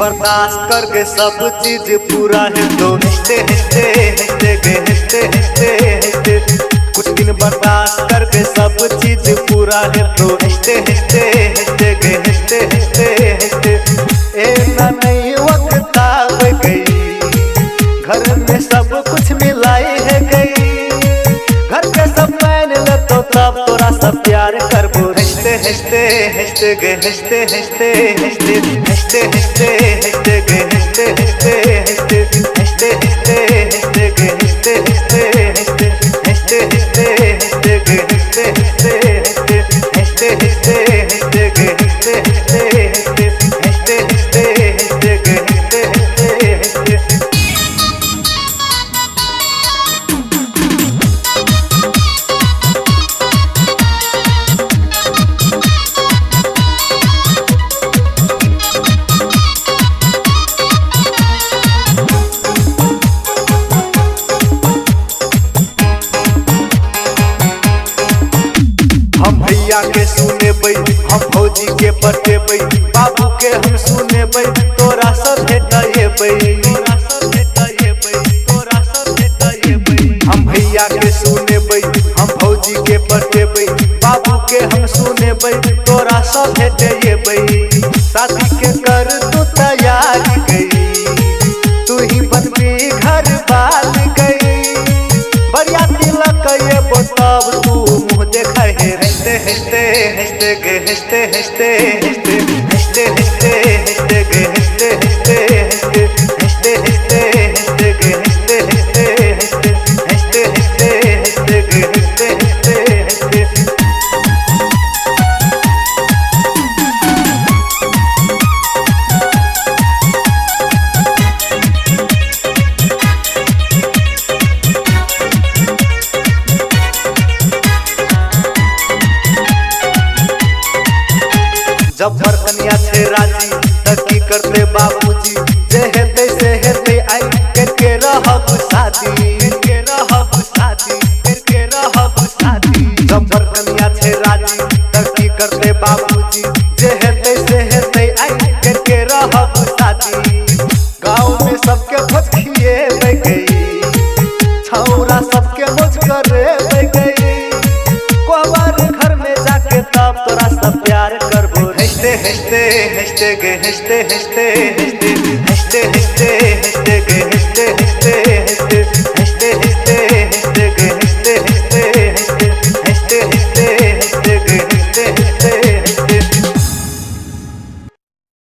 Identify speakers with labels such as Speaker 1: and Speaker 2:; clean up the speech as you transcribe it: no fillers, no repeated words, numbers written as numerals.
Speaker 1: बर्दाश्त करके सब चीज पूरा है तो हंसते हंसते हंसते गए हंसते हंसते हंसते। कुछ दिन बर्दाश्त करके सब चीज पूरा है तो हंसते हंसते हंसते गए हंसते हंसते हंसते। ए ना नई वक्त आ गई, घर में सब कुछ मिलाई है गई, घर के सब मान ले तो तब तोरा सब प्यार करबो। हंसते हंसते हंसते गए हंसते हंसते हंसते हंसते हंसते हंसते गए हंसते हंसते हंसते हंसते हंसते हंसते गए हंसते हंसते हंसते हंसते हंसते हंसते गए हंसते हंसते हंसते हंसते हंसते हंसते गए हंसते हंसते हंसते हंसते हंसते हंसते गए हंसते हंसते हंसते। हम भैया के सुनेबै, हम भौजी के पटेबै, बाबू के हम सुनेबै, तोरा सब भेटैबै, तोरा सब भेटैबै, तोरा सब भेटैबै। हम भैया के सुनेबै, हम भौजी के पटेबै, बाबू के हम सुनेबै, तोरा सब भेटैबै। शादी के कर तू तैयारी गई, तू ही बनबी घर बाल गई, बढ़िया तिलक ये तब तू मुँह देखा है। हंसते हंसते हंसते गए हंसते हंसते हंसते हंसते हंसते हंसते गए हंसते हंसते हंसते हंसते हंसते हंसते गए हंसते हंसते हंसते हंसते हंसते हंसते गए हंसते हंसते हंसते। जब बरकनिया छे राजी त की करते बाबूजी, जे हेते से हेते आई करके रहब शादी, करके रहब शादी, करके रहब शादी। जब बरकनिया छे राजी त की करते बाबूजी, जे हेते से हेते आई करके रहब शादी। गाँव में सबके भोज खिएबै गई, छौरा सबके भोज करेबै गई, कोहबर घर में जाके तब तोरा सब प्यार करबो। हंसते हंसते हंसते गए हंसते हंसते हंसते हंसते हंसते हंसते गए हंसते हंसते